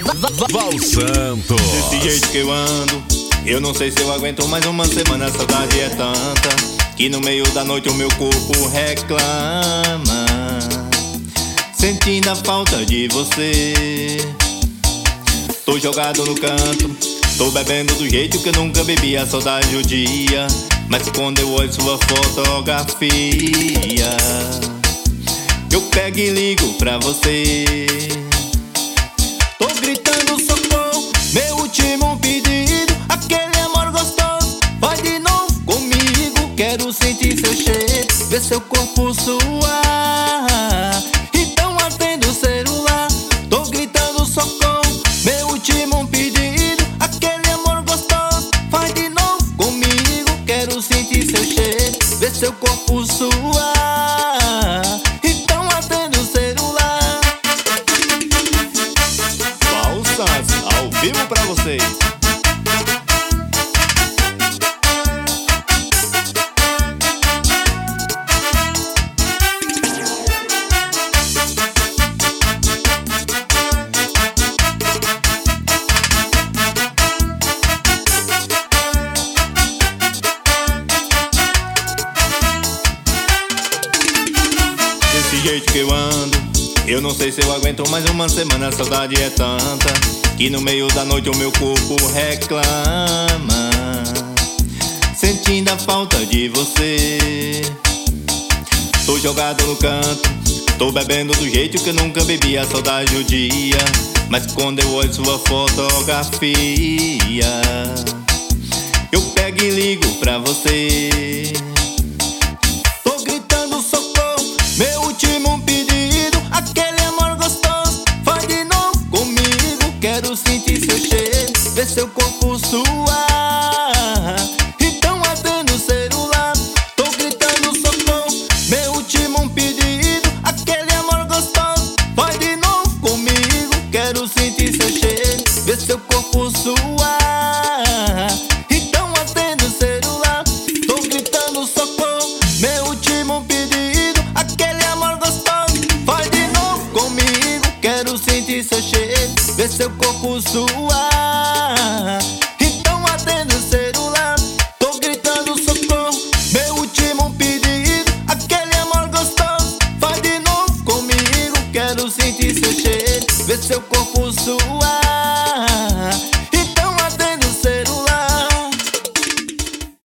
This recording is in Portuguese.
Val Santos. Desse jeito que eu ando, eu não sei se eu aguento mais uma semana. A saudade é tanta que no meio da noite o meu corpo reclama, sentindo a falta de você. Tô jogado no canto, tô bebendo do jeito que eu nunca bebi. A saudade o dia, mas quando eu olho sua fotografia, eu pego e ligo pra você. Tô gritando socorro, meu último pedido. Aquele amor gostoso, vai de novo comigo. Quero sentir seu cheiro, ver seu corpo suar. Então atendo o celular. Tô gritando socorro, meu último pedido. Aquele amor gostoso, vai de novo comigo. Quero sentir seu cheiro, ver seu corpo suar. Então atendo o celular. Val Santos, ao vivo pra vocês. Desse jeito que eu ando, eu não sei se eu aguento mais uma semana. A saudade é tanta que no meio da noite o meu corpo reclama, sentindo a falta de você. Tô jogado no canto, tô bebendo do jeito que eu nunca bebi. A saudade o dia, mas quando eu olho sua fotografia, eu pego e ligo pra você. Tô gritando socorro, meu último pedido. Aquele amor gostoso, vai de novo comigo. Quero sentir seu cheiro, ver seu corpo suar. Então atendo o celular. Tô gritando socorro, meu último pedido. Aquele amor gostoso, vai de novo comigo. Quero sentir seu cheiro, ver seu corpo suar. Então atendo o celular. Tô gritando socorro, meu último pedido. Aquele amor gostoso, vai de novo comigo. Quero sentir seu cheiro, ver seu corpo suar.